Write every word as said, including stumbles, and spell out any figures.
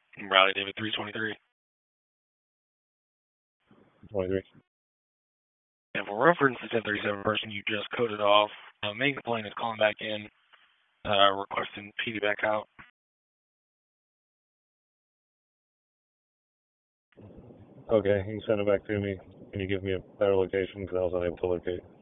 Riley David three twenty-three. twenty-three. And for reference, the ten thirty-seven person you just coded off, uh, main complaint is calling back in, uh, requesting P D back out. Okay, you can send it back to me. Can you give me a better location because I was unable to locate?